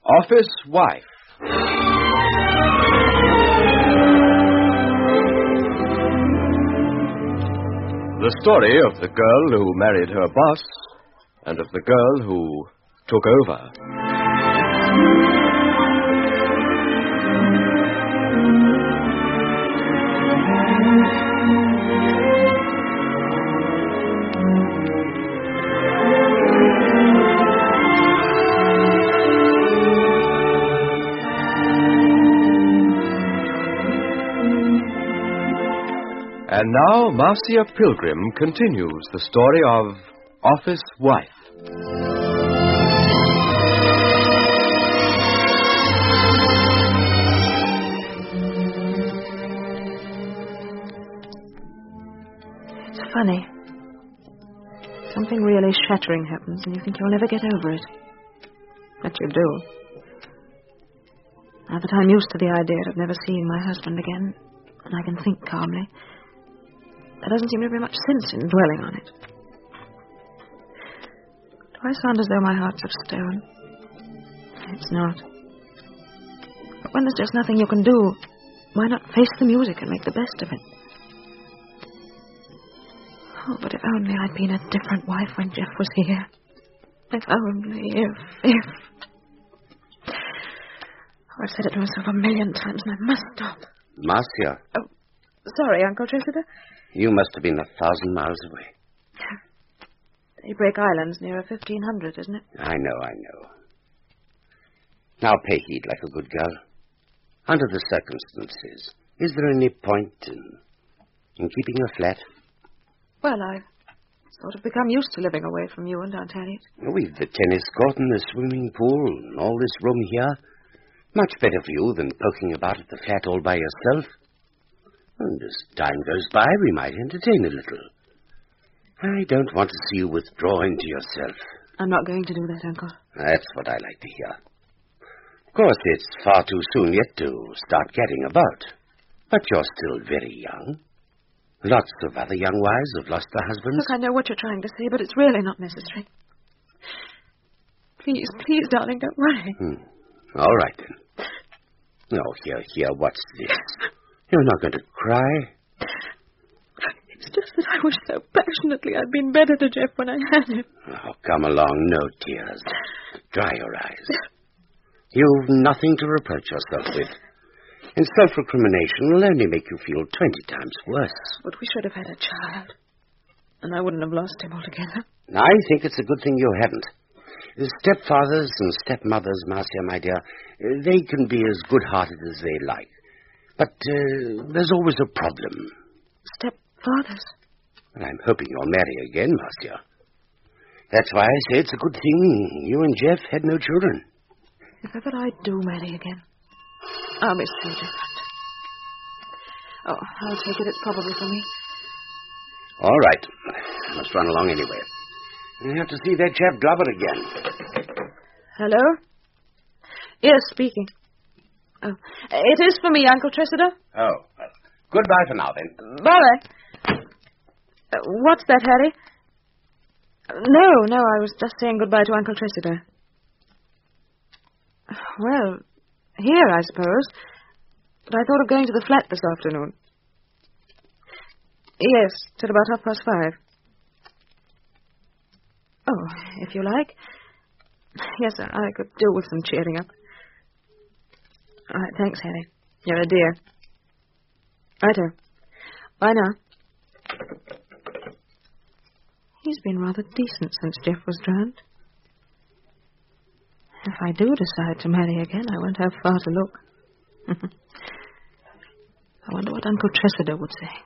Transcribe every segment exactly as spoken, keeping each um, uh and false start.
Office Wife. The story of the girl who married her boss and of the girl who took over. And now, Marcia Pilgrim continues the story of Office Wife. It's funny. Something really shattering happens, and you think you'll never get over it. But you do. Now that I'm used to the idea of never seeing my husband again, and I can think calmly, there doesn't seem to be much sense in dwelling on it. Do I sound as though my heart's of stone? It's not. But when there's just nothing you can do, why not face the music and make the best of it? Oh, but if only I'd been a different wife when Jeff was here. If only, if, if. Oh, I've said it to myself a million times, and I must stop. Marcia. Oh, sorry, Uncle Tressida. You must have been a thousand miles away. Daybreak Island's nearer fifteen hundred, isn't it? I know, I know. Now pay heed like a good girl. Under the circumstances, is there any point in, in keeping her flat? Well, I've sort of become used to living away from you and Aunt Harriet. We've the tennis court and the swimming pool and all this room here. Much better for you than poking about at the flat all by yourself. And as time goes by, we might entertain a little. I don't want to see you withdraw into yourself. I'm not going to do that, Uncle. That's what I like to hear. Of course, it's far too soon yet to start getting about. But you're still very young. Lots of other young wives have lost their husbands. Look, I know what you're trying to say, but it's really not necessary. Please, please, darling, don't worry. Hmm. All right, then. Oh, here, here, what's this? You're not going to cry? It's just that I wish so passionately I'd been better to Jeff when I had him. Oh, come along, no tears. Dry your eyes. You've nothing to reproach yourself with. And self-recrimination will only make you feel twenty times worse. But we should have had a child. And I wouldn't have lost him altogether. I think it's a good thing you haven't. The stepfathers and stepmothers, Marcia, my dear, they can be as good-hearted as they like. But uh, there's always a problem. Stepfathers? And I'm hoping you'll marry again, Marcia. That's why I say it's a good thing you and Jeff had no children. If ever I do marry again, I'll be so different. Oh, I'll take it. It's probably for me. All right. I must run along anyway. I have to see that chap Glover again. Hello? Yes, speaking. Oh, it is for me, Uncle Tressida. Oh, well, goodbye for now, then. Bye. Uh, what's that, Harry? No, no, I was just saying goodbye to Uncle Tressida. Well, here, I suppose. But I thought of going to the flat this afternoon. Yes, till about half past five. Oh, if you like. Yes, sir, I could do with some cheering up. All right, thanks, Harry. You're a dear. Righto. Bye now. He's been rather decent since Jeff was drowned. If I do decide to marry again, I won't have far to look. I wonder what Uncle Tressida would say.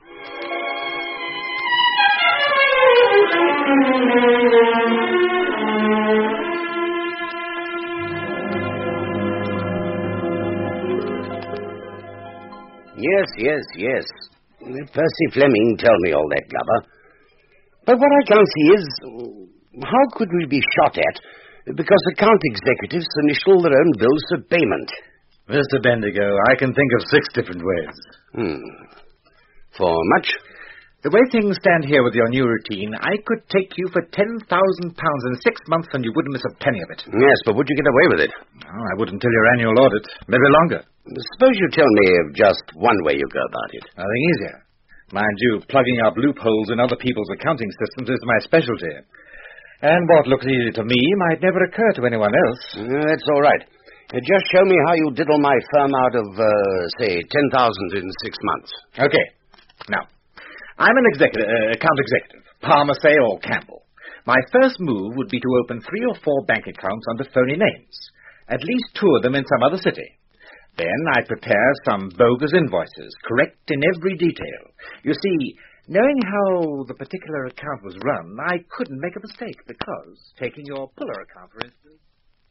Yes, yes, yes. Percy Fleming told me all that, Glover. But what I can't see is, how could we be shot at because account executives initial their own bills for payment? Mister Bendigo, I can think of six different ways. Hmm. For much? The way things stand here with your new routine, I could take you for ten thousand pounds in six months and you wouldn't miss a penny of it. Yes, but would you get away with it? Oh, I wouldn't until your annual audit. Maybe longer. Suppose you tell me of just one way you go about it. Nothing easier. Mind you, plugging up loopholes in other people's accounting systems is my specialty. And what looks easy to me might never occur to anyone else. Uh, that's all right. Uh, just show me how you diddle my firm out of, uh, say, ten thousand in six months. Okay. Now, I'm an executive, uh, account executive, Palmer, say, or Campbell. My first move would be to open three or four bank accounts under phony names, at least two of them in some other city. Then I'd prepare some bogus invoices, correct in every detail. You see, knowing how the particular account was run, I couldn't make a mistake because, taking your Puller account, for instance...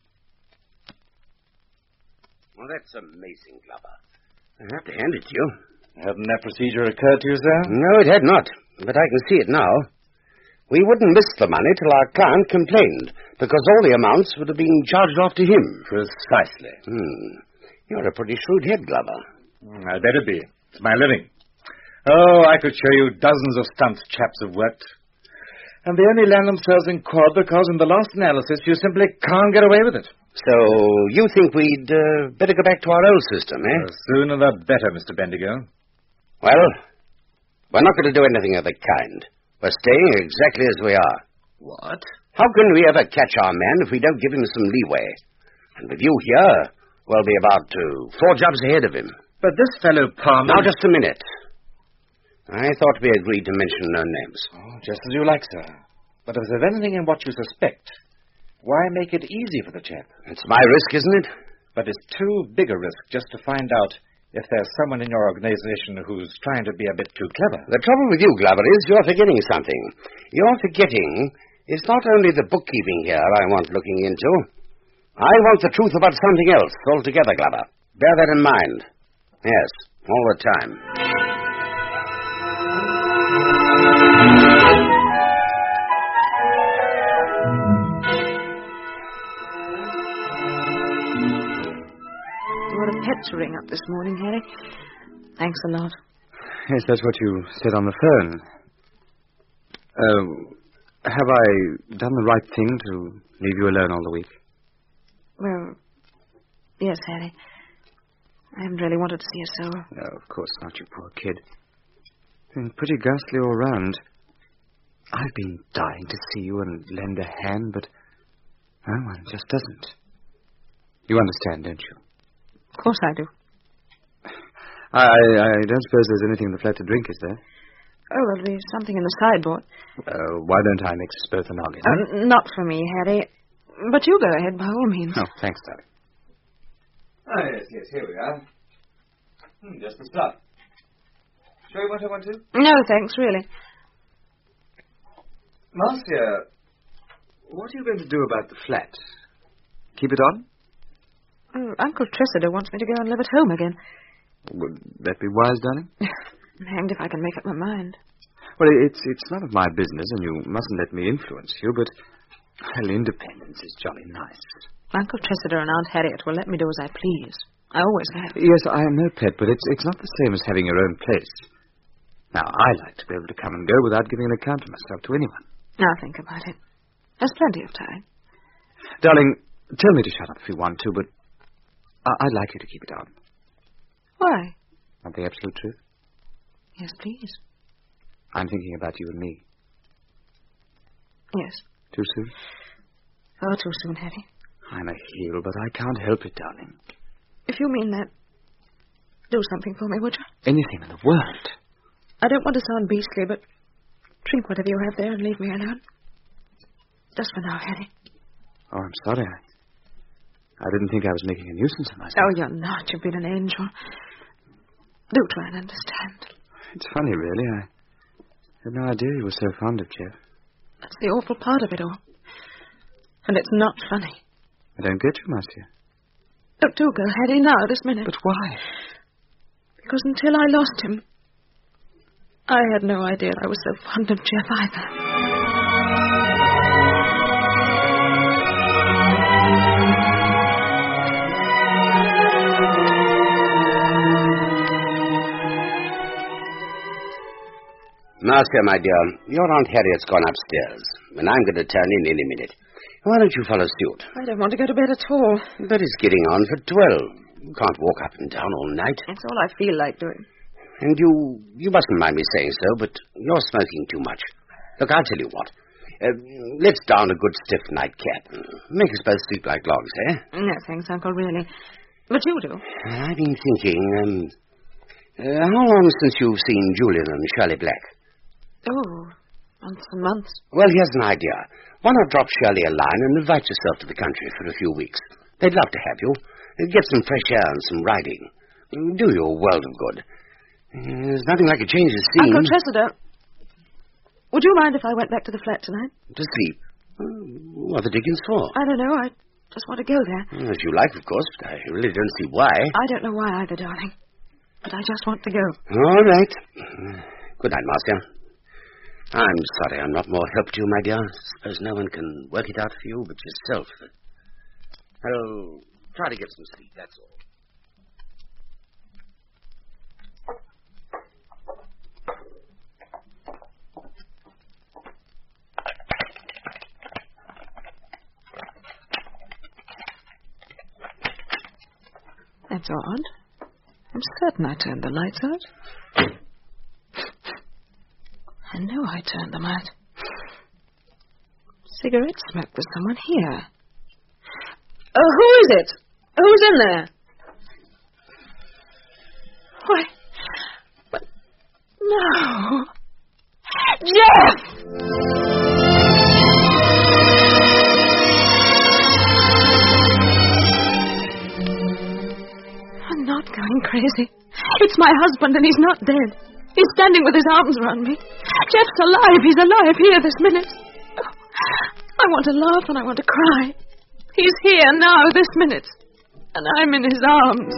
Well, that's amazing, Glover. I have to hand it to you. Hadn't that procedure occurred to you, sir? No, it had not, but I can see it now. We wouldn't miss the money till our client complained, because all the amounts would have been charged off to him. Precisely. Hmm. You're a pretty shrewd head, Glover. I'd better be. It's my living. Oh, I could show you dozens of stunts chaps have worked. And they only land themselves in quad because in the last analysis you simply can't get away with it. So you think we'd uh, better go back to our old system, eh? The sooner the better, Mister Bendigo. Well, we're not going to do anything of the kind. We're staying exactly as we are. What? How can we ever catch our man if we don't give him some leeway? And with you here, we'll be about uh, four jobs ahead of him. But this fellow Palmer... Now, just a minute. I thought we agreed to mention no names. Oh, just as you like, sir. But if there's anything in what you suspect, why make it easy for the chap? It's my risk, isn't it? But it's too big a risk just to find out if there's someone in your organization who's trying to be a bit too clever. The trouble with you, Glover, is you're forgetting something. You're forgetting it's not only the bookkeeping here I want looking into. I want the truth about something else altogether, Glover. Bear that in mind. Yes, all the time. What a pet to ring up this morning, Harry. Thanks a lot. Yes, that's what you said on the phone. Uh, have I done the right thing to leave you alone all the week? Well, yes, Harry. I haven't really wanted to see you so. No, of course not, you poor kid. Been pretty ghastly all round. I've been dying to see you and lend a hand, but no one just doesn't. You understand, don't you? Of course I do. I, I don't suppose there's anything in the flat to drink, is there? Oh, there'll be something in the sideboard. Uh, why don't I mix us both a noggin? Uh, not for me, Harry. But you go ahead, by all means. Oh, thanks, darling. Ah, yes, yes, here we are. Hmm, just the stuff. Show you what I want to? No, thanks, really. Marcia, what are you going to do about the flat? Keep it on? Oh, Uncle Tressida wants me to go and live at home again. Would that be wise, darling? I'm hanged if I can make up my mind. Well, it's it's none of my business, and you mustn't let me influence you, but, well, independence is jolly nice. Uncle Tressida and Aunt Harriet will let me do as I please. I always have. Yes, I know, Pet, but it's it's not the same as having your own place. Now, I like to be able to come and go without giving an account of myself to anyone. Now think about it. There's plenty of time. Darling, tell me to shut up if you want to, but I- I'd like you to keep it on. Why? Want the absolute truth? Yes, please. I'm thinking about you and me. Yes. Too soon? Oh, too soon, Harry. I'm a heel, but I can't help it, darling. If you mean that, do something for me, would you? Anything in the world. I don't want to sound beastly, but drink whatever you have there and leave me alone. Just for now, Harry. Oh, I'm sorry. I, I didn't think I was making a nuisance of myself. Oh, you're not. You've been an angel. Do try and understand. It's funny, really. I had no idea you were so fond of Jeff. That's the awful part of it all. And it's not funny. I don't get you, Marcia. Look, do go, Harry, now, this minute. But why? Because until I lost him, I had no idea I was so fond of Jeff either. Marcia, my dear, your Aunt Harriet's gone upstairs, and I'm going to turn in any minute. Why don't you follow suit? I don't want to go to bed at all. But it's getting on for twelve. You can't walk up and down all night. It's all I feel like doing. And you, you mustn't mind me saying so, but you're smoking too much. Look, I'll tell you what. Uh, let's don a good stiff nightcap. Make us both sleep like logs, eh? No, thanks, Uncle, really. But you do. I've been thinking, um, uh, how long since you've seen Julian and Shirley Black? Oh, months and months. Well, here's an idea. Why not drop Shirley a line and invite yourself to the country for a few weeks? They'd love to have you. Get some fresh air and some riding. Do you a world of good. There's nothing like a change of scene. Uncle Tressida, would you mind if I went back to the flat tonight? To sleep? What the dickens for? I don't know. I just want to go there. As you like, of course, but I really don't see why. I don't know why either, darling. But I just want to go. All right. Good night, Marcia. I'm sorry I'm not more help to you, my dear. Suppose no one can work it out for you but yourself. I'll try to get some sleep, that's all. That's odd. I'm certain I turned the lights out. I know I turned them out. Cigarette smoke with someone here. Oh, who is it? Who's in there? Why? But no. Jeff! I'm not going crazy. It's my husband and he's not dead. He's standing with his arms around me. Jeff's alive. He's alive here this minute. Oh, I want to laugh and I want to cry. He's here now, this minute. And I'm in his arms.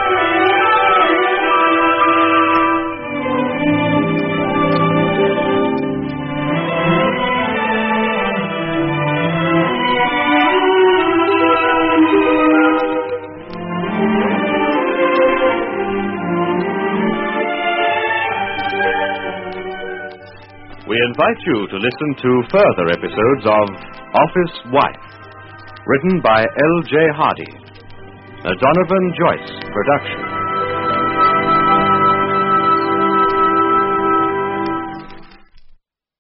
We invite you to listen to further episodes of Office Wife, written by L J Hardy, a Donovan Joyce production.